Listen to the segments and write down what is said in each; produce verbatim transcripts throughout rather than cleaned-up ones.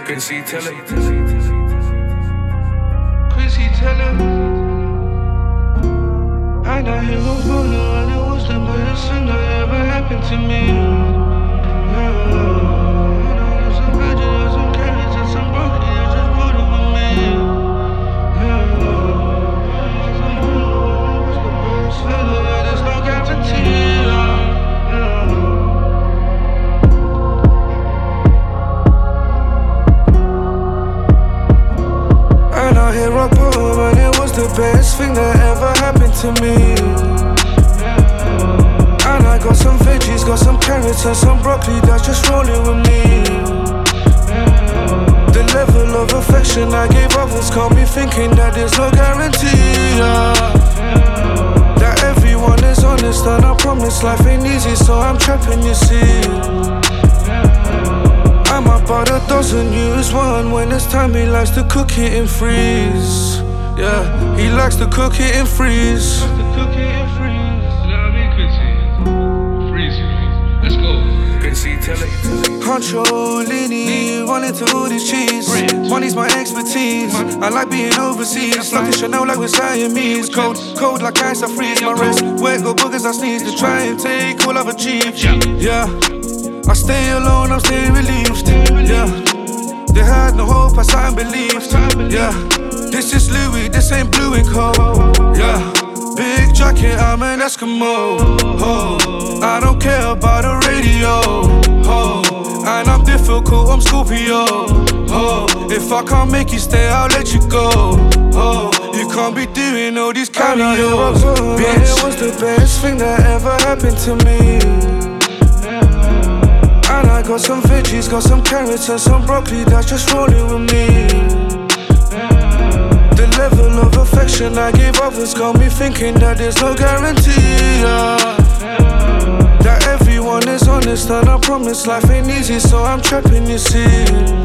Quincy, tell it. Quincy, tell him. I got him on phone and it was the best thing that ever happened to me. Yeah. Some veggies, some carrots, and some broccoli, I just put them with me. Yeah. It was the best feeling, there's no guarantee. Yeah. And I hit rock bottom and it was the best thing that ever happened to me. And I got some veggies, got some carrots and some broccoli that's just rolling with me. The level of affection I gave others got me thinking that there's no guarantee, yeah. That everyone is honest and I promise life ain't easy, so I'm trapping, you see. I'm about a dozen, use one. When it's time he likes to cook it and freeze. Yeah, he likes to cook it and freeze. Let's go. Quincy, tell it. Controlini, running to all this cheese. Money's my expertise. I like being overseas. Like a Chanel, like with Siamese. Cold, cold like ice, I freeze my wrist. Wet go boogers, I sneeze to try and take all I've achieved. Yeah, I stay alone, I'm staying relieved. Yeah, they had no hope, I signed believed. Yeah, this is Louis, this ain't blue and cold. Yeah, big jacket, I'm an Eskimo. Oh, I don't care about the radio. Oh, and I'm difficult, I'm Scorpio. Oh, if I can't make you stay, I'll let you go. Oh, you can't be doing all these cameos. Bitch, it was the best thing that ever happened to me. And I got some veggies, got some carrots and some broccoli that's just rolling with me. The level of affection I gave others got me thinking that there's no guarantee, yeah. That everyone is honest and I promise life ain't easy, so I'm trapping, you see.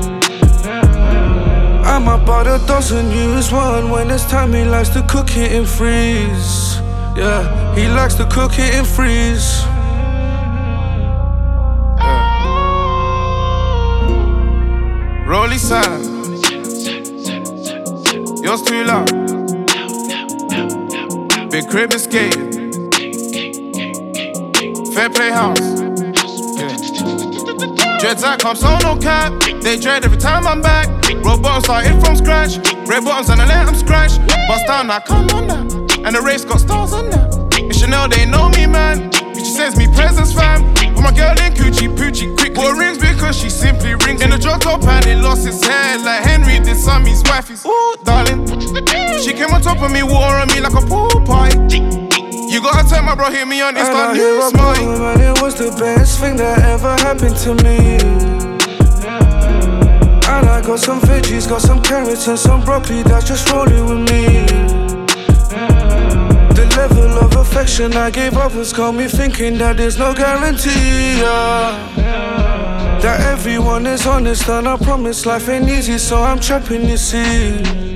I'm about a dozen, use one. When it's time he likes to cook it and freeze. Yeah, he likes to cook it and freeze. Rolly silent. Yours too loud. Big crib is skating. Fair play house. Yeah. Dreads I come so no cap. They dread every time I'm back. Roll bottoms starting from scratch. Red bottoms and I let them scratch. Bust down, I come on that. And the race got stars on that. In Chanel, they know me, man. She sends me presents, fam. Put my girl in Coochie Poochie quick. Bought rings because she simply rings. In the drop top and it lost his hair. Like Henry did Sammy's wifey's. Ooh, darling. She came on top of me, water on me like a pool pie. You gotta tell my bro, hit me on Insta News, man. It was the best thing that ever happened to me. And I got some veggies, got some carrots and some broccoli that's just rolling with me. The level of affection I gave others got me thinking that there's no guarantee, yeah. That everyone is honest and I promise life ain't easy, so I'm trapping, you see.